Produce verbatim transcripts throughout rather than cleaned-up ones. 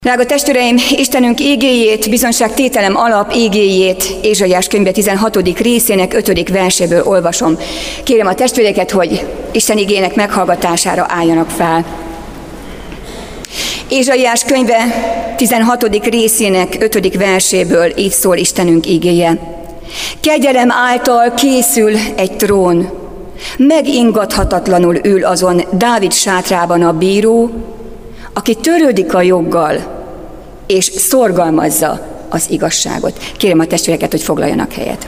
Drága testvéreim, Istenünk igéjét, bizonyságtételem alap igéjét Ézsaiás könyve tizenhatodik részének ötödik verséből olvasom. Kérem a testvéreket, hogy Isten igének meghallgatására álljanak fel. Ézsaiás könyve tizenhatodik részének ötödik verséből így szól Istenünk igéje. Kegyelem által készül egy trón, megingathatatlanul ül azon Dávid sátrában a bíró, aki törődik a joggal, és szorgalmazza az igazságot. Kérem a testvéreket, hogy foglaljanak helyet.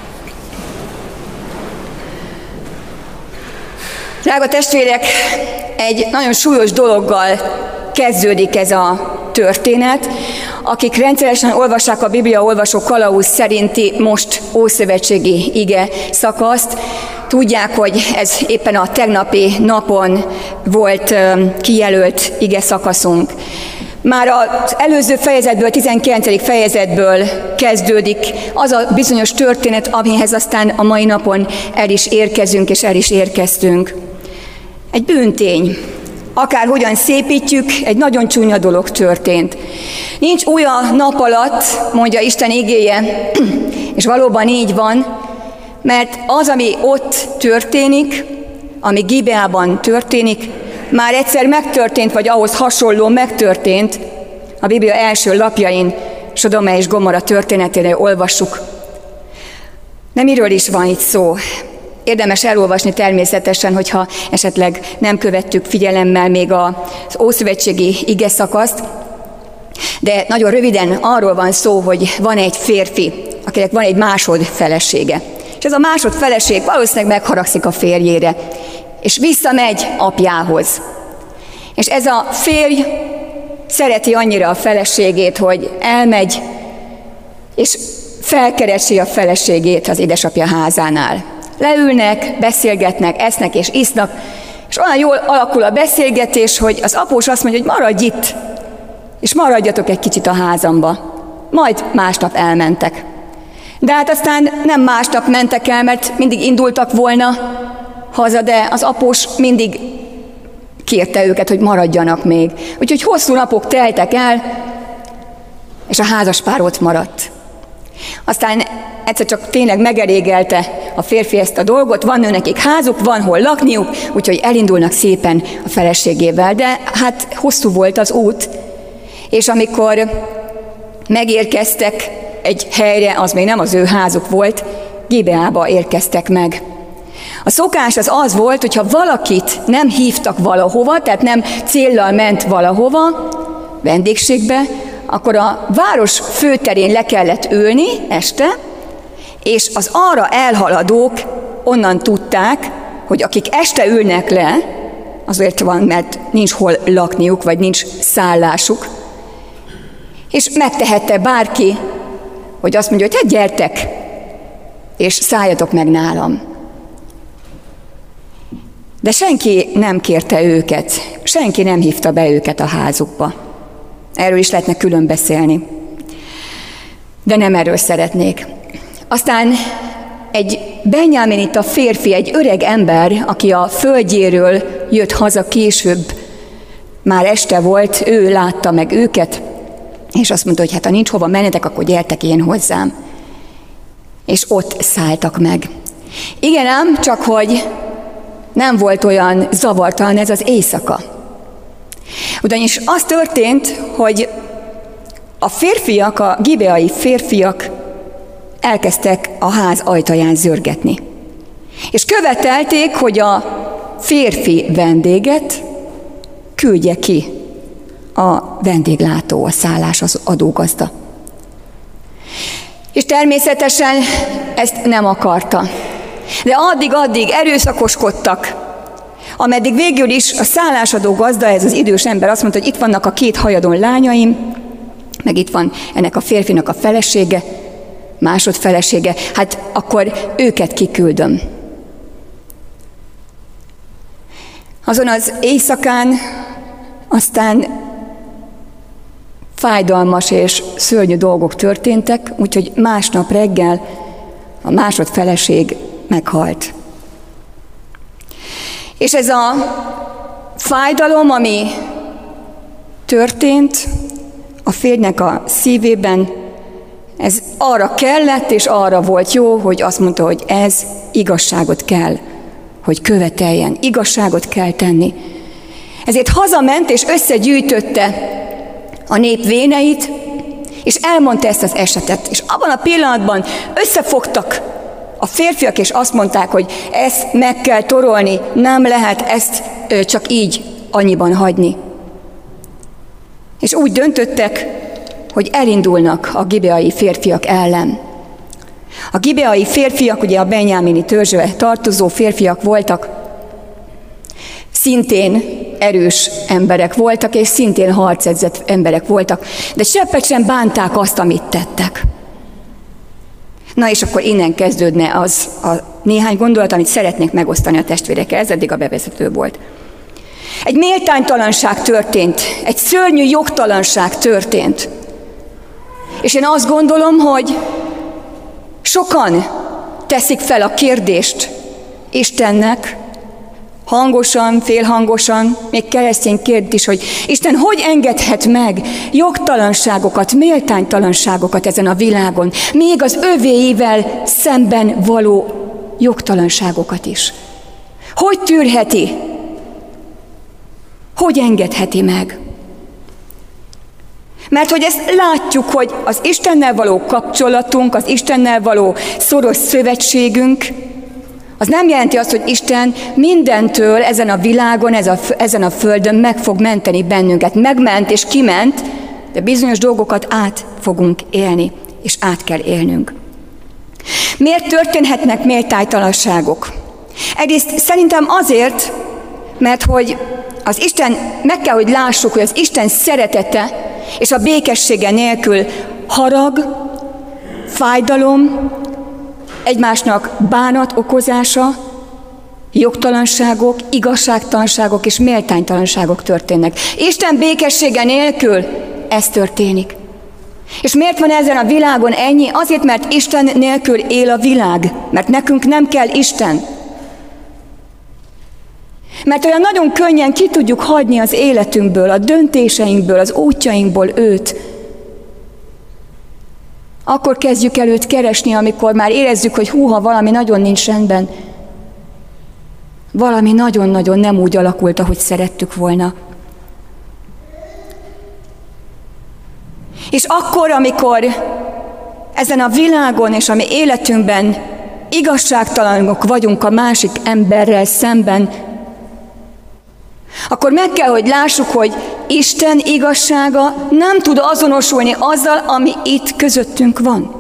Drága testvérek, egy nagyon súlyos dologgal kezdődik ez a történet. Akik rendszeresen olvassák a Biblia olvasó kalauz szerinti most ószövetségi ige szakaszt, tudják, hogy ez éppen a tegnapi napon volt kijelölt ige szakaszunk. Már az előző fejezetből, tizenkilencedik fejezetből kezdődik az a bizonyos történet, amihez aztán a mai napon el is érkezünk és el is érkeztünk. Egy bűntény. Akárhogyan szépítjük, egy nagyon csúnya dolog történt. Nincs olyan nap alatt, mondja Isten igéje, és valóban így van, mert az, ami ott történik, ami Gibeában történik, már egyszer megtörtént, vagy ahhoz hasonló megtörtént, a Biblia első lapjain Sodoma és Gomorra történetére olvassuk. Nem miről is van itt szó. Érdemes elolvasni természetesen, hogyha esetleg nem követtük figyelemmel még az ószövetségi ige szakaszt, de nagyon röviden arról van szó, hogy van egy férfi, akinek van egy másod felesége. És ez a másod feleség valószínűleg megharagszik a férjére, és visszamegy apjához. És ez a férj szereti annyira a feleségét, hogy elmegy, és felkeresi a feleségét az édesapja házánál. Leülnek, beszélgetnek, esznek és isznak, és olyan jól alakul a beszélgetés, hogy az após azt mondja, hogy maradj itt, és maradjatok egy kicsit a házamba. Majd másnap elmentek. De hát aztán nem másnap mentek el, mert mindig indultak volna haza, de az após mindig kérte őket, hogy maradjanak még. Úgyhogy hosszú napok teltek el, és a házaspár ott maradt. Aztán egyszer csak tényleg megelégelte a férfi ezt a dolgot, van ő nekik házuk, van hol lakniuk, úgyhogy elindulnak szépen a feleségével, de hát hosszú volt az út, és amikor megérkeztek egy helyre, az még nem az ő házuk volt, Gibeába érkeztek meg. A szokás az az volt, hogyha valakit nem hívtak valahova, tehát nem céllal ment valahova, vendégségbe, akkor a város főterén le kellett ülni este, és az arra elhaladók onnan tudták, hogy akik este ülnek le, azért van, mert nincs hol lakniuk, vagy nincs szállásuk, és megtehette bárki, hogy azt mondja, hogy hát gyertek, és szálljatok meg nálam. De senki nem kérte őket, senki nem hívta be őket a házukba. Erről is lehetne külön beszélni. De nem erről szeretnék. Aztán egy benjáminita férfi, egy öreg ember, aki a földjéről jött haza később, már este volt, ő látta meg őket, és azt mondta, hogy hát ha nincs hova mennetek, akkor gyertek én hozzám. És ott szálltak meg. Igen ám, csak hogy nem volt olyan zavartalan ez az éjszaka. Ugyanis az történt, hogy a férfiak, a gibeai férfiak elkezdtek a ház ajtaján zörgetni. És követelték, hogy a férfi vendéget küldje ki a vendéglátó, a szállás, az adógazda. És természetesen ezt nem akarta. De addig-addig erőszakoskodtak, ameddig végül is a szállásadó gazda, ez az idős ember azt mondta, hogy itt vannak a két hajadon lányaim, meg itt van ennek a férfinak a felesége, másod felesége, hát akkor őket kiküldöm. Azon az éjszakán aztán fájdalmas és szörnyű dolgok történtek, úgyhogy másnap reggel a másod feleség meghalt. És ez a fájdalom, ami történt, a férjnek a szívében ez arra kellett, és arra volt jó, hogy azt mondta, hogy ez igazságot kell, hogy követeljen, igazságot kell tenni. Ezért hazament, és összegyűjtötte a nép véneit, és elmondta ezt az esetet. És abban a pillanatban összefogtak a férfiak, és azt mondták, hogy ezt meg kell torolni, nem lehet ezt csak így annyiban hagyni. És úgy döntöttek, hogy elindulnak a gibeai férfiak ellen. A gibeai férfiak, ugye a benyámini törzsbe tartozó férfiak voltak, szintén erős emberek voltak, és szintén harcedzett emberek voltak, de seppet sem bánták azt, amit tettek. Na és akkor innen kezdődne az a néhány gondolat, amit szeretnék megosztani a testvérekkel. Ez eddig a bevezető volt. Egy méltánytalanság történt, egy szörnyű jogtalanság történt. És én azt gondolom, hogy sokan teszik fel a kérdést Istennek, hangosan, félhangosan, még keresztény kérdés is, hogy Isten hogy engedhet meg jogtalanságokat, méltánytalanságokat ezen a világon, még az övéivel szemben való jogtalanságokat is. Hogy tűrheti? Hogy engedheti meg? Mert hogy ezt látjuk, hogy az Istennel való kapcsolatunk, az Istennel való szoros szövetségünk, az nem jelenti azt, hogy Isten mindentől ezen a világon, ezen a földön meg fog menteni bennünket. Megment és kiment, de bizonyos dolgokat át fogunk élni, és át kell élnünk. Miért történhetnek méltánytalanságok? Egyrészt szerintem azért, mert hogy az Isten, meg kell, hogy lássuk, hogy az Isten szeretete és a békessége nélkül harag, fájdalom, egymásnak bánat okozása, jogtalanságok, igazságtalanságok és méltánytalanságok történnek. Isten békessége nélkül ez történik. És miért van ezen a világon ennyi? Azért, mert Isten nélkül él a világ, mert nekünk nem kell Isten. Mert olyan nagyon könnyen ki tudjuk hagyni az életünkből, a döntéseinkből, az útjainkból őt. Akkor kezdjük el őt keresni, amikor már érezzük, hogy húha, valami nagyon nincs rendben. Valami nagyon-nagyon nem úgy alakult, ahogy szerettük volna. És akkor, amikor ezen a világon és a mi életünkben igazságtalanok vagyunk a másik emberrel szemben, akkor meg kell, hogy lássuk, hogy Isten igazsága nem tud azonosulni azzal, ami itt közöttünk van.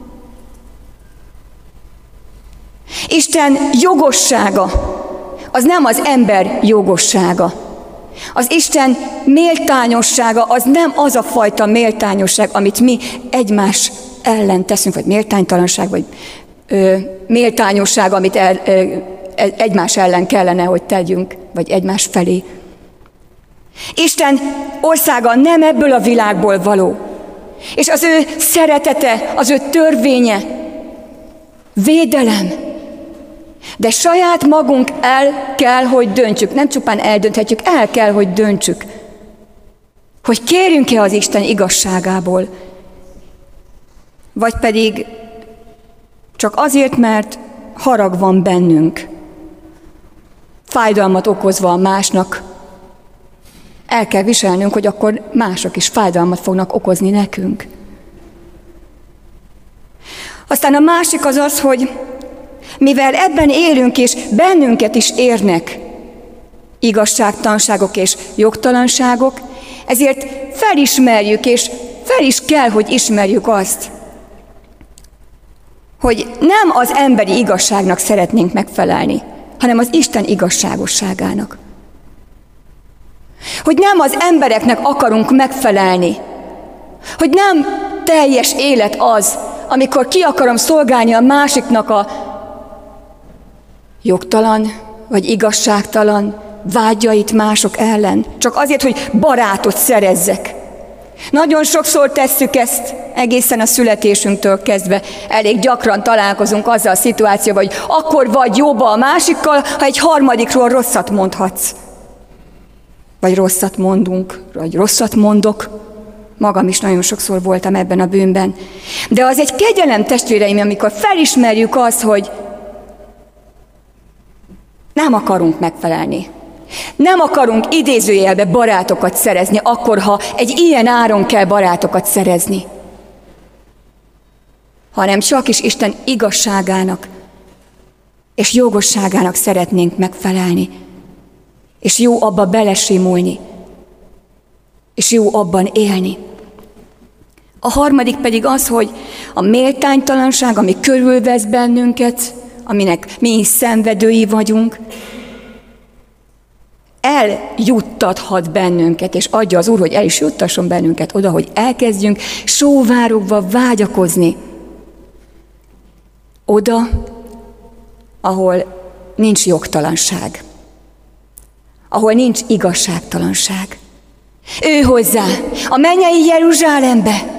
Isten jogossága, az nem az ember jogossága. Az Isten méltányossága, az nem az a fajta méltányosság, amit mi egymás ellen teszünk, vagy méltánytalanság, vagy ö, méltányosság, amit el, ö, egymás ellen kellene, hogy tegyünk, vagy egymás felé. Isten országa nem ebből a világból való. És az ő szeretete, az ő törvénye, védelem. De saját magunk el kell, hogy döntsük. Nem csupán eldönthetjük, el kell, hogy döntsük. Hogy kérjünk-e az Isten igazságából. Vagy pedig csak azért, mert harag van bennünk. Fájdalmat okozva a másnak, el kell viselnünk, hogy akkor mások is fájdalmat fognak okozni nekünk. Aztán a másik az az, hogy mivel ebben élünk, és bennünket is érnek igazságtalanságok és jogtalanságok, ezért felismerjük, és fel is kell, hogy ismerjük azt, hogy nem az emberi igazságnak szeretnénk megfelelni, hanem az Isten igazságosságának. Hogy nem az embereknek akarunk megfelelni, hogy nem teljes élet az, amikor ki akarom szolgálni a másiknak a jogtalan vagy igazságtalan vágyait mások ellen, csak azért, hogy barátot szerezzek. Nagyon sokszor tesszük ezt, egészen a születésünktől kezdve. Elég gyakran találkozunk azzal a szituációval, hogy akkor vagy jóba a másikkal, ha egy harmadikról rosszat mondhatsz. Vagy rosszat mondunk, vagy rosszat mondok magam is nagyon sokszor voltam ebben a bűnben. De az egy kegyelem, testvéreim, amikor felismerjük azt, hogy nem akarunk megfelelni. Nem akarunk idézőjelbe barátokat szerezni, akkor, ha egy ilyen áron kell barátokat szerezni. Hanem csak is Isten igazságának és jogosságának szeretnénk megfelelni. És jó abba belesimulni. És jó abban élni. A harmadik pedig az, hogy a méltánytalanság, ami körülvesz bennünket, aminek mi is szenvedői vagyunk, eljuttathat bennünket, és adja az Úr, hogy el is juttasson bennünket oda, hogy elkezdjünk sóvárogva vágyakozni. Oda, ahol nincs jogtalanság, ahol nincs igazságtalanság. Ő hozzá, a mennyei Jeruzsálembe.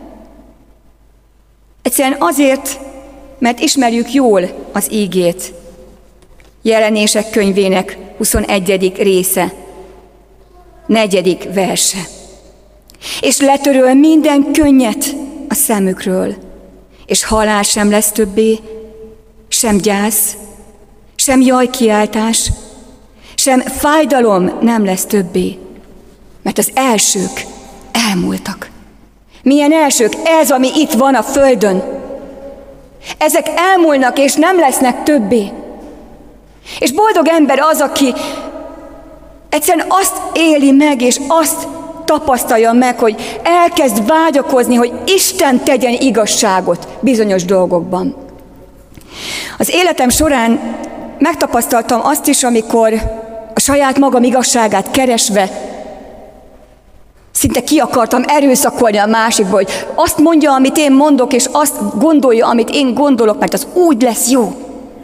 Egyszerűen azért, mert ismerjük jól az ígét. Jelenések könyvének huszonegyedik része, negyedik verse. És letöröl minden könnyet a szemükről, és halál sem lesz többé, sem gyász, sem jajkiáltás, sem fájdalom nem lesz többé, mert az elsők elmúltak. Milyen elsők? Ez, ami itt van a földön. Ezek elmúlnak, és nem lesznek többé. És boldog ember az, aki egyszerűen azt éli meg, és azt tapasztalja meg, hogy elkezd vágyakozni, hogy Isten tegyen igazságot bizonyos dolgokban. Az életem során megtapasztaltam azt is, amikor a saját magam igazságát keresve szinte ki akartam erőszakolni a másikba, hogy azt mondja, amit én mondok, és azt gondolja, amit én gondolok, mert az úgy lesz jó.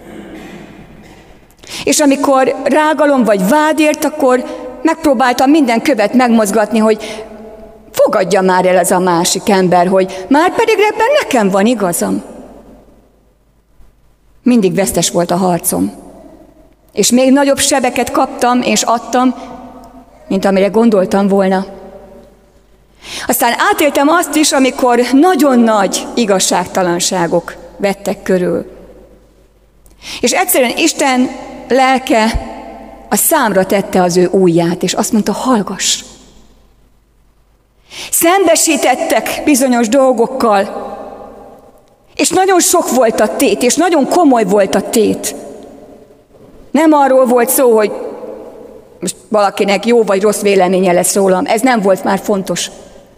És amikor rágalom vagy vádért, akkor megpróbáltam minden követ megmozgatni, hogy fogadja már el ez a másik ember, hogy már pedig ebben nekem van igazam. Mindig vesztes volt a harcom. És még nagyobb sebeket kaptam és adtam, mint amire gondoltam volna. Aztán átéltem azt is, amikor nagyon nagy igazságtalanságok vettek körül. És egyszerűen Isten lelke a számra tette az ő ujját, és azt mondta, hallgass. Szembesítettek bizonyos dolgokkal, és nagyon sok volt a tét, és nagyon komoly volt a tét. Nem arról volt szó, hogy most valakinek jó vagy rossz véleménye lesz rólam, ez nem volt már fontos.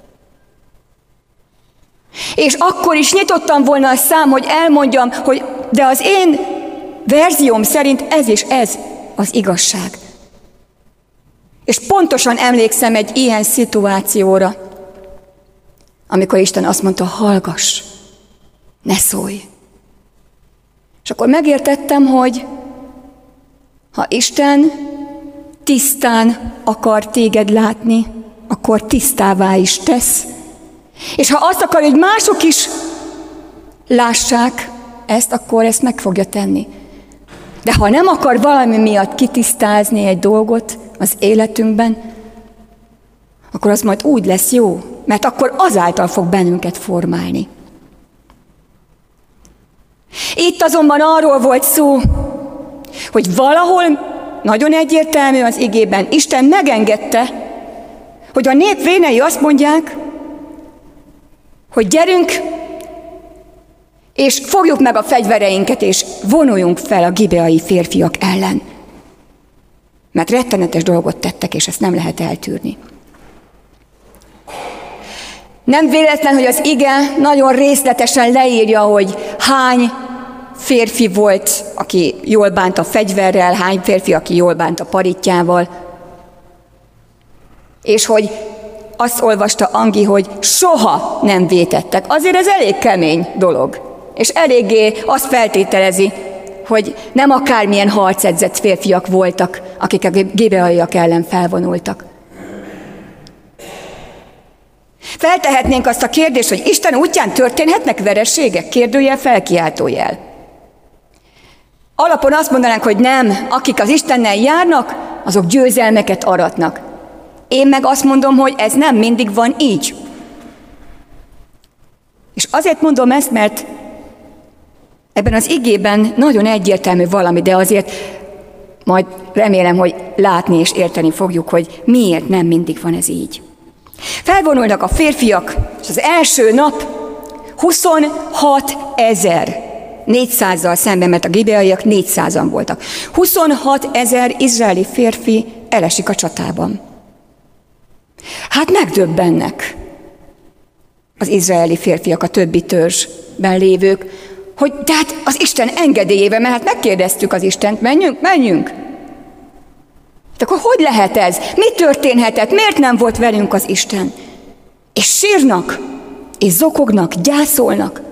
És akkor is nyitottam volna a szám, hogy elmondjam, hogy de az én verzióm szerint ez és ez az igazság. És pontosan emlékszem egy ilyen szituációra, amikor Isten azt mondta, hallgass, ne szólj. És akkor megértettem, hogy ha Isten tisztán akar téged látni, akkor tisztává is tesz. És ha azt akar, hogy mások is lássák ezt, akkor ezt meg fogja tenni. De ha nem akar valami miatt kitisztázni egy dolgot az életünkben, akkor az majd úgy lesz jó, mert akkor azáltal fog bennünket formálni. Itt azonban arról volt szó, hogy valahol nagyon egyértelmű az igében Isten megengedte, hogy a nép vénei azt mondják, hogy gyerünk, és fogjuk meg a fegyvereinket, és vonuljunk fel a gibeai férfiak ellen. Mert rettenetes dolgot tettek, és ezt nem lehet eltűrni. Nem véletlen, hogy az ige nagyon részletesen leírja, hogy hány férfi volt, aki jól bánt a fegyverrel, hány férfi, aki jól bánt a paritjával. És hogy azt olvasta Angi, hogy soha nem vétettek. Azért ez elég kemény dolog. És eléggé azt feltételezi, hogy nem akármilyen harcedzett férfiak voltak, akik a gibeaiak ellen felvonultak. Feltehetnénk azt a kérdést, hogy Isten útján történhetnek vereségek? Kérdőjel, felkiáltójel. Alapon azt mondanánk, hogy nem, akik az Istennel járnak, azok győzelmeket aratnak. Én meg azt mondom, hogy ez nem mindig van így. azért mondom ezt, mert ebben az igében nagyon egyértelmű valami, de azért majd remélem, hogy látni és érteni fogjuk, hogy miért nem mindig van ez így. Felvonulnak a férfiak, és az első nap huszonhat ezer, négyszázzal szemben, mert a gibeaiak négyszázan voltak. huszonhat ezer izraeli férfi elesik a csatában. Hát megdöbbennek az izraeli férfiak, a többi törzsben lévők, hogy de hát az Isten engedélyével, mert hát megkérdeztük az Istent, menjünk, menjünk. De akkor hogy lehet ez? Mi történhetett? Miért nem volt velünk az Isten? És sírnak, és zokognak, gyászolnak.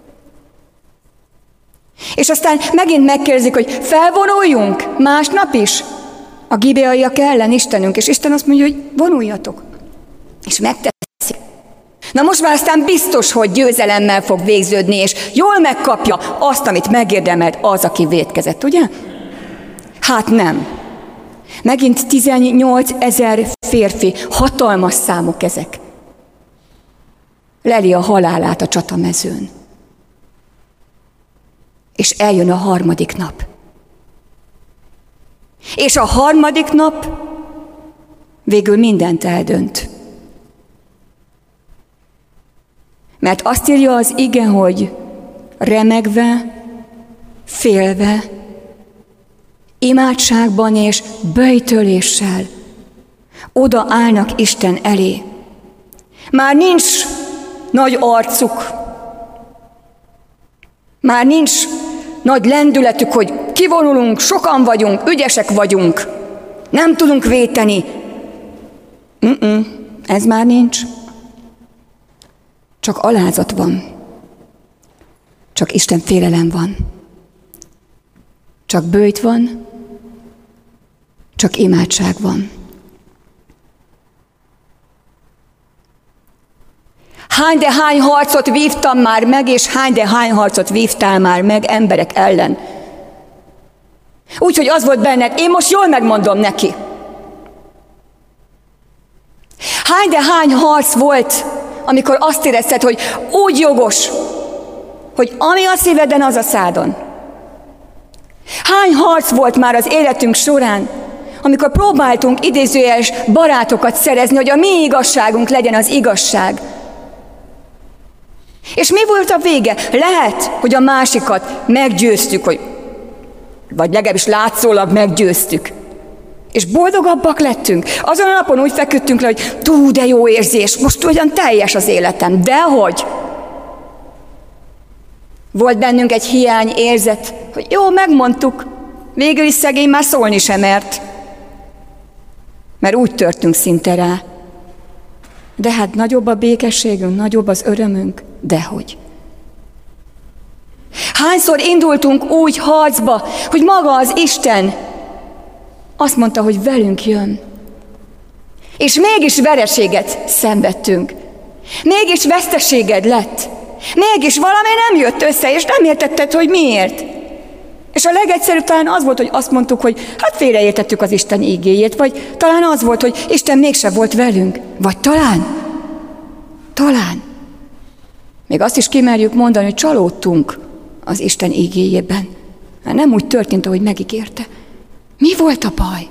És aztán megint megkérdezik, hogy felvonuljunk másnap is a gibeaiak ellen Istenünk, és Isten azt mondja, hogy vonuljatok. És megteszik. Na most már aztán biztos, hogy győzelemmel fog végződni, és jól megkapja azt, amit megérdemelt az, aki vétkezett, ugye? Hát nem. Megint tizennyolc ezer férfi, hatalmas számok ezek. Leli a halálát a csatamezőn. És eljön a harmadik nap. És a harmadik nap végül mindent eldönt. Mert azt írja az ige, hogy remegve, félve, imádságban és böjtöléssel oda állnak Isten elé. Már nincs nagy arcuk, már nincs nagy lendületük, hogy kivonulunk, sokan vagyunk, ügyesek vagyunk, nem tudunk véteni. Mm-mm, ez már nincs. Csak alázat van. Csak Isten félelem van. Csak böjt van. Csak imádság van. Hány de hány harcot vívtam már meg, és hány de hány harcot vívtál már meg emberek ellen. Úgyhogy az volt benned, én most jól megmondom neki. Hány de hány harc volt, amikor azt érezted, hogy úgy jogos, hogy ami a szíveden, az a szádon. Hány harc volt már az életünk során, amikor próbáltunk idézőjeles barátokat szerezni, hogy a mi igazságunk legyen az igazság. És mi volt a vége? Lehet, hogy a másikat meggyőztük, hogy, vagy legalábbis látszólag meggyőztük. És boldogabbak lettünk. Azon a napon úgy feküdtünk le, hogy tú, de jó érzés, most olyan teljes az életem. Dehogy? Volt bennünk egy hiány érzet, hogy jó, megmondtuk, végül is szegény már szólni sem mert. Mert úgy törtünk szinte rá. De hát nagyobb a békességünk, nagyobb az örömünk. Dehogy. Hányszor indultunk úgy harcba, hogy maga az Isten azt mondta, hogy velünk jön. És mégis vereséget szenvedtünk. Mégis veszteséged lett. Mégis valami nem jött össze, és nem értetted, hogy miért. És a legegyszerűbb talán az volt, hogy azt mondtuk, hogy hát félreértettük az Isten ígéjét, vagy talán az volt, hogy Isten mégse volt velünk. Vagy talán, talán. Még azt is kimerjük mondani, hogy csalódtunk az Isten ígéjében. Mert nem úgy történt, ahogy megígérte. Mi volt a baj?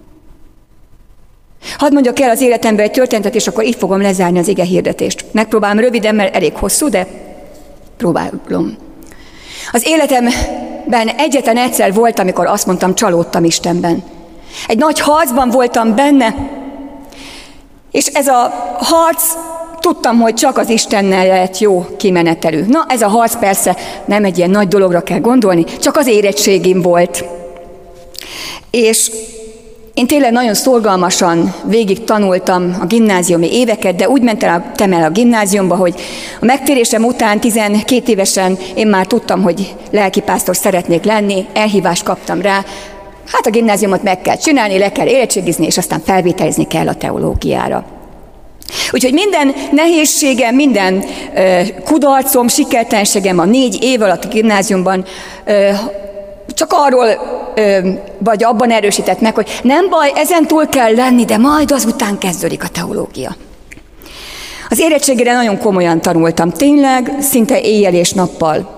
Hadd mondjak el az életemben egy történetet, és akkor itt fogom lezárni az ige hirdetést. Megpróbálom röviden, mert elég hosszú, de próbálom. Az életemben egyetlen egyszer volt, amikor azt mondtam, csalódtam Istenben. Egy nagy harcban voltam benne, és ez a harc, tudtam, hogy csak az Istennel lehet jó kimenetelű. Na, ez a harc persze nem egy ilyen nagy dologra kell gondolni, csak az érettségim volt. És én tényleg nagyon szorgalmasan végig tanultam a gimnáziumi éveket, de úgy mentem el a gimnáziumba, hogy a megtérésem után tizenkét évesen én már tudtam, hogy lelkipásztor szeretnék lenni, elhívást kaptam rá. Hát a gimnáziumot meg kell csinálni, le kell érettségizni, és aztán felvételizni kell a teológiára. Úgyhogy minden nehézségem, minden ö, kudarcom, sikertelenségem a négy év alatt a gimnáziumban ö, csak arról, ö, vagy abban erősített meg, hogy nem baj, ezen túl kell lenni, de majd azután kezdődik a teológia. Az érettségére nagyon komolyan tanultam, tényleg szinte éjjel és nappal.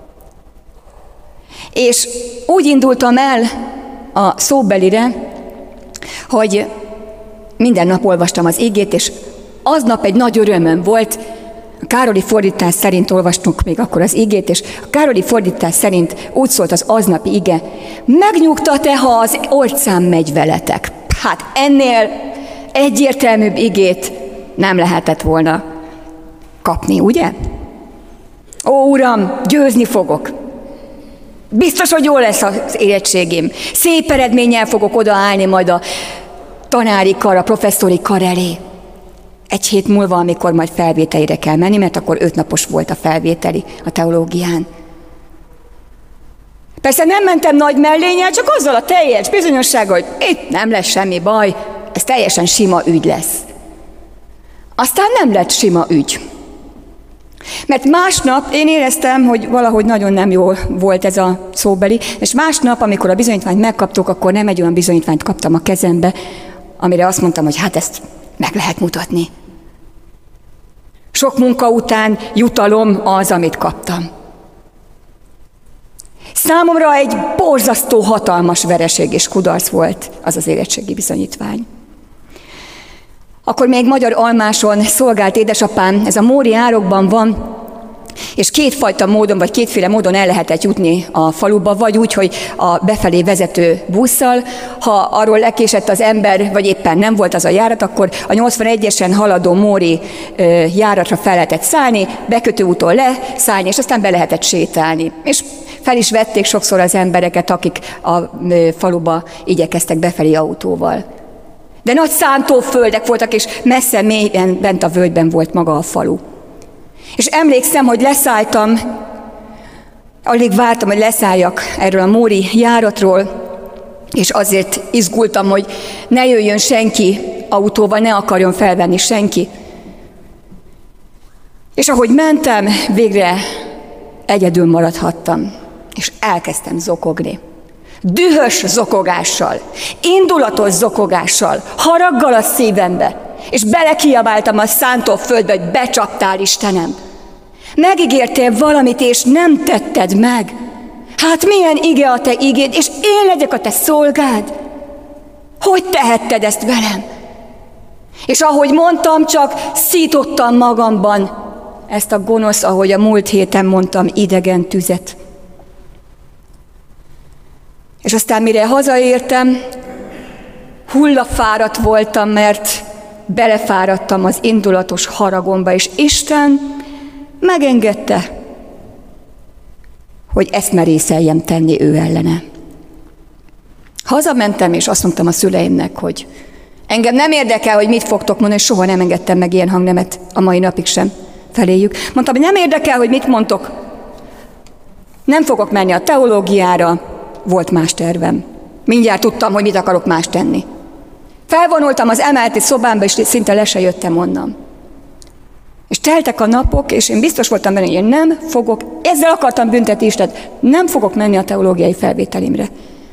És úgy indultam el a szóbelire, hogy minden nap olvastam az igét, és aznap egy nagy örömöm volt. A Károli fordítás szerint olvastunk még akkor az igét, és a Károli fordítás szerint úgy szólt az aznapi ige: megnyugtat-e, ha az orcám megy veletek? Hát ennél egyértelműbb igét nem lehetett volna kapni, ugye? Ó, Uram, győzni fogok. Biztos, hogy jó lesz az érettségim. Szép eredménnyel fogok odaállni majd a tanári kar, a professzori kar elé. Egy hét múlva, amikor majd felvételire kell menni, mert akkor öt napos volt a felvételi a teológián. Persze nem mentem nagy mellénnyel, csak azzal a teljes bizonyossággal, hogy itt nem lesz semmi baj, ez teljesen sima ügy lesz. Aztán nem lett sima ügy. Mert másnap én éreztem, hogy valahogy nagyon nem jó volt ez a szóbeli, és másnap, amikor a bizonyítványt megkaptuk, akkor nem egy olyan bizonyítványt kaptam a kezembe, amire azt mondtam, hogy hát ezt meg lehet mutatni. Sok munka után jutalom az, amit kaptam. Számomra egy borzasztó, hatalmas vereség és kudarc volt az az érettségi bizonyítvány. Akkor még Magyar Almáson szolgált édesapám, ez a Móri árokban van, és kétfajta módon, vagy kétféle módon el lehetett jutni a faluba, vagy úgy, hogy a befelé vezető busszal, ha arról lekésett az ember, vagy éppen nem volt az a járat, akkor a nyolcvanegyesen haladó Móri járatra fel lehetett szállni, bekötőúton leszállni, és aztán be lehetett sétálni. És fel is vették sokszor az embereket, akik a faluba igyekeztek befelé autóval. De nagy szántóföldek voltak, és messze mélyen bent a völgyben volt maga a falu. És emlékszem, hogy leszálltam, alig vártam, hogy leszálljak erről a Móri járatról, és azért izgultam, hogy ne jöjjön senki autóval, ne akarjon felvenni senki. És ahogy mentem, végre egyedül maradhattam, és elkezdtem zokogni. Dühös zokogással, indulatos zokogással, haraggal a szívembe, és belekiabáltam a szántóföldbe, hogy becsaptál, Istenem. Megígértél valamit, és nem tetted meg. Hát milyen ige a te igéd, és én legyek a te szolgád? Hogy tehetted ezt velem? És ahogy mondtam, csak szítottam magamban ezt a gonosz, ahogy a múlt héten mondtam, idegen tüzet. És aztán mire hazaértem, hullafáradt voltam, mert belefáradtam az indulatos haragomba, és Isten megengedte, hogy ezt merészeljem tenni ő ellene. Hazamentem, és azt mondtam a szüleimnek, hogy engem nem érdekel, hogy mit fogtok mondani, és soha nem engedtem meg ilyen hangnemet, a mai napig sem feléjük. Mondtam, hogy nem érdekel, hogy mit mondtok, nem fogok menni a teológiára, volt más tervem. Mindjárt tudtam, hogy mit akarok más tenni. Felvonultam az emeleti szobámba, és szinte le se jöttem onnan. És teltek a napok, és én biztos voltam benne, hogy én nem fogok, ezzel akartam büntetni Istent, nem fogok menni a teológiai felvételimre.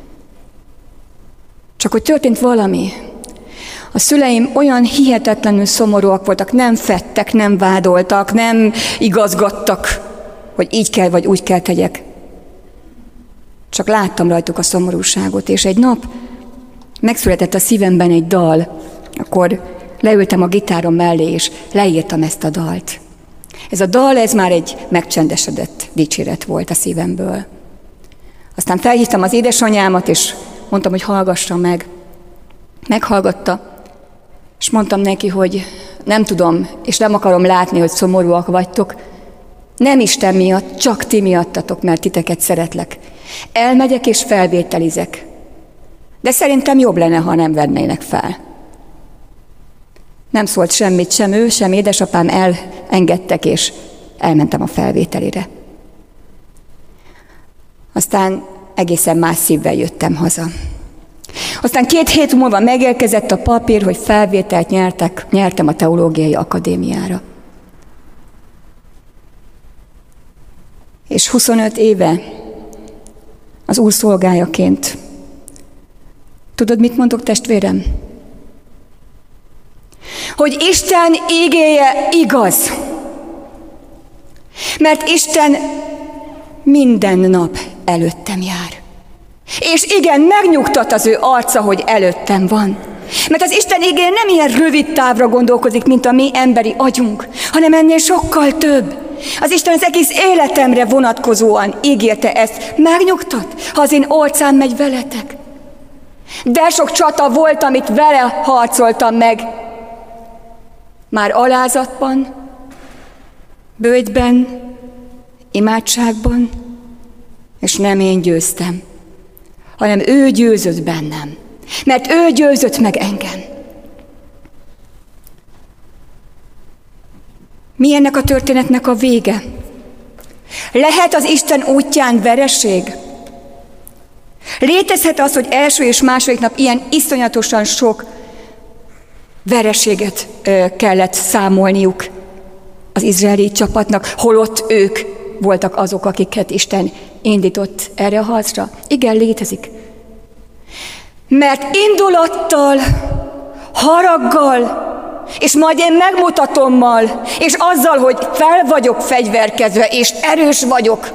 Csak hogy történt valami. A szüleim olyan hihetetlenül szomorúak voltak, nem fettek, nem vádoltak, nem igazgattak, hogy így kell, vagy úgy kell tegyek. Csak láttam rajtuk a szomorúságot, és egy nap megszületett a szívemben egy dal, akkor leültem a gitárom mellé, és leírtam ezt a dalt. Ez a dal, ez már egy megcsendesedett dicséret volt a szívemből. Aztán felhívtam az édesanyámat, és mondtam, hogy hallgassa meg. Meghallgatta, és mondtam neki, hogy nem tudom, és nem akarom látni, hogy szomorúak vagytok. Nem Isten miatt, csak ti miattatok, mert titeket szeretlek. Elmegyek és felvételizek. De szerintem jobb lenne, ha nem vennének fel. Nem szólt semmit, sem ő, sem édesapám, elengedtek, és elmentem a felvételire. Aztán egészen más szívvel jöttem haza. Aztán két hét múlva megérkezett a papír, hogy felvételt nyertek, nyertem a Teológiai Akadémiára. És huszonöt éve az Úr szolgájaként. Tudod, mit mondok, testvérem? hogy Isten igéje igaz. Mert Isten minden nap előttem jár. És igen, megnyugtat az ő arca, hogy előttem van. Mert az Isten igéje nem ilyen rövid távra gondolkozik, mint a mi emberi agyunk, hanem ennél sokkal több. Az Isten az egész életemre vonatkozóan ígérte ezt. Megnyugtat, ha az én orcám megy veletek. De sok csata volt, amit vele harcoltam meg. Már alázatban, bőjtben, imádságban, és nem én győztem, hanem ő győzött bennem. Mert ő győzött meg engem. Mi ennek a történetnek a vége? Lehet az Isten útján vereség? Létezhet az, hogy első és második nap ilyen iszonyatosan sok vereséget ö, kellett számolniuk az izraeli csapatnak, holott ők voltak azok, akiket Isten indított erre a harcra? Igen, létezik. Mert indulattal, haraggal, és majd én megmutatommal, és azzal, hogy fel vagyok fegyverkezve, és erős vagyok,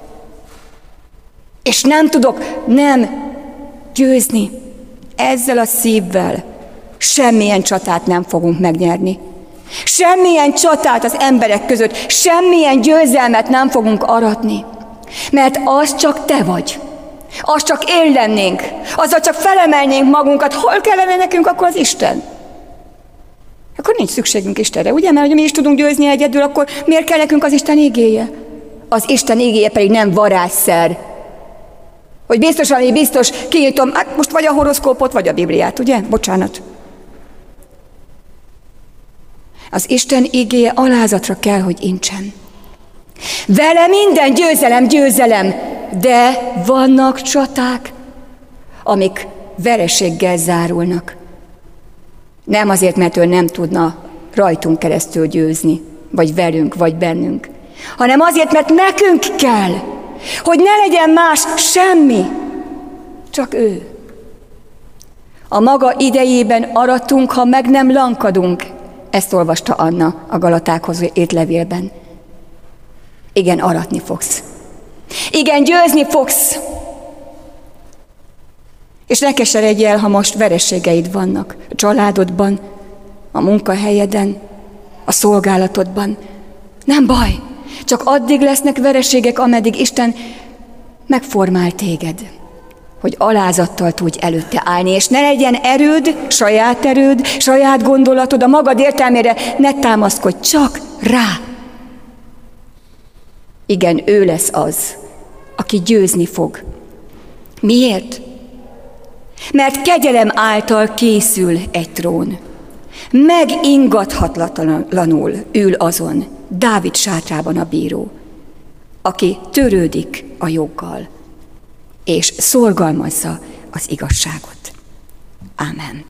és nem tudok nem győzni, ezzel a szívvel semmilyen csatát nem fogunk megnyerni. Semmilyen csatát az emberek között, semmilyen győzelmet nem fogunk aratni, mert az csak te vagy. Az csak én lennénk, azzal csak felemelnénk magunkat. Hol kellene nekünk akkor az Isten? Akkor nincs szükségünk Istenre, ugye? Mert hogy mi is tudunk győzni egyedül, akkor miért kell nekünk az Isten igéje? Az Isten igéje pedig nem varázsszer. Hogy biztos, ami biztos, kinyitom, hát most vagy a horoszkópot, vagy a Bibliát, ugye? Bocsánat. Az Isten igéje alázatra kell, hogy incsen. Vele minden győzelem, győzelem, de vannak csaták, amik vereséggel zárulnak. Nem azért, mert ő nem tudna rajtunk keresztül győzni, vagy velünk, vagy bennünk, hanem azért, mert nekünk kell, hogy ne legyen más semmi, csak ő. A maga idejében aratunk, ha meg nem lankadunk. Ezt olvasta Anna a Galatákhoz írt levélben. Igen, aratni fogsz. Igen, győzni fogsz. És ne keseredj el, ha most vereségeid vannak a családodban, a munkahelyeden, a szolgálatodban. Nem baj, csak addig lesznek vereségek, ameddig Isten megformál téged, hogy alázattal tudj előtte állni, és ne legyen erőd, saját erőd, saját gondolatod, a magad értelmére ne támaszkodj, csak rá. Igen, ő lesz az, aki győzni fog. Miért? Mert kegyelem által készül egy trón. Megingathatatlanul ül azon Dávid sátrában a bíró, aki törődik a joggal, és szorgalmazza az igazságot. Ámen.